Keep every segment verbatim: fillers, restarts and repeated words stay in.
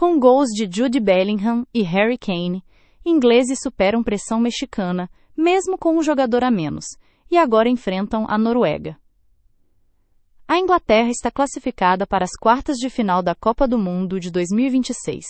Com gols de Jude Bellingham e Harry Kane, ingleses superam pressão mexicana, mesmo com um jogador a menos, e agora enfrentam a Noruega. A Inglaterra está classificada para as quartas de final da Copa do Mundo de dois mil e vinte e seis.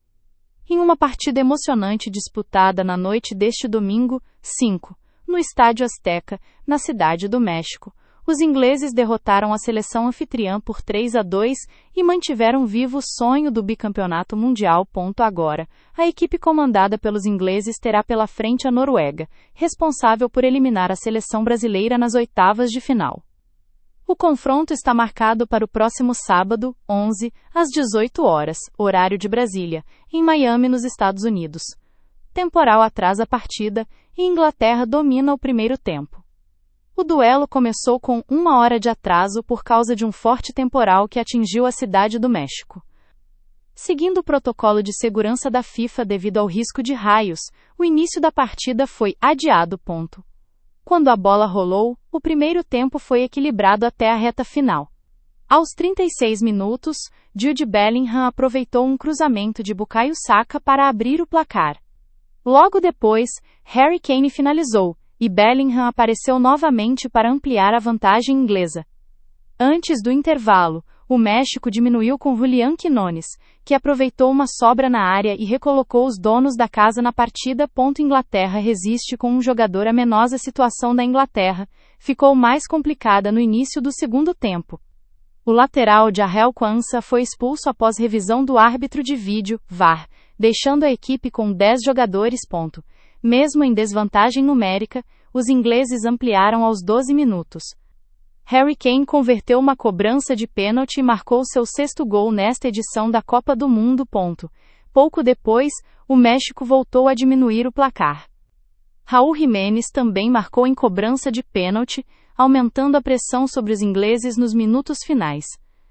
Em uma partida emocionante disputada na noite deste domingo, cinco, no Estádio Azteca, na Cidade do México, os ingleses derrotaram a seleção anfitriã por três a dois e mantiveram vivo o sonho do bicampeonato mundial. Agora, a equipe comandada pelos ingleses terá pela frente a Noruega, responsável por eliminar a seleção brasileira nas oitavas de final. O confronto está marcado para o próximo sábado, onze, às dezoito horas, horário de Brasília, em Miami, nos Estados Unidos. Temporal atrasa a partida e Inglaterra domina o primeiro tempo. O duelo começou com uma hora de atraso por causa de um forte temporal que atingiu a Cidade do México. Seguindo o protocolo de segurança da FIFA devido ao risco de raios, o início da partida foi adiado. Ponto. Quando a bola rolou, o primeiro tempo foi equilibrado até a reta final. Aos trinta e seis minutos, Jude Bellingham aproveitou um cruzamento de Bukayo Saka para abrir o placar. Logo depois, Harry Kane finalizou, e Bellingham apareceu novamente para ampliar a vantagem inglesa. Antes do intervalo, o México diminuiu com Julián Quinones, que aproveitou uma sobra na área e recolocou os donos da casa na partida. Inglaterra resiste com um jogador a menos. A situação da Inglaterra ficou mais complicada no início do segundo tempo. O lateral Jarrell Quansah foi expulso após revisão do árbitro de vídeo, V A R, deixando a equipe com dez jogadores. Mesmo em desvantagem numérica, os ingleses ampliaram aos doze minutos. Harry Kane converteu uma cobrança de pênalti e marcou seu sexto gol nesta edição da Copa do Mundo. Pouco depois, o México voltou a diminuir o placar. Raul Jiménez também marcou em cobrança de pênalti, aumentando a pressão sobre os ingleses nos minutos finais.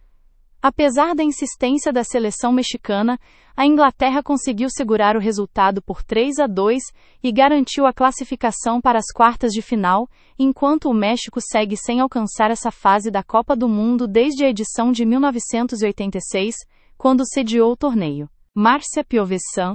Apesar da insistência da seleção mexicana, a Inglaterra conseguiu segurar o resultado por três a dois e garantiu a classificação para as quartas de final, enquanto o México segue sem alcançar essa fase da Copa do Mundo desde a edição de mil novecentos e oitenta e seis, quando sediou o torneio. Márcia Piovesan,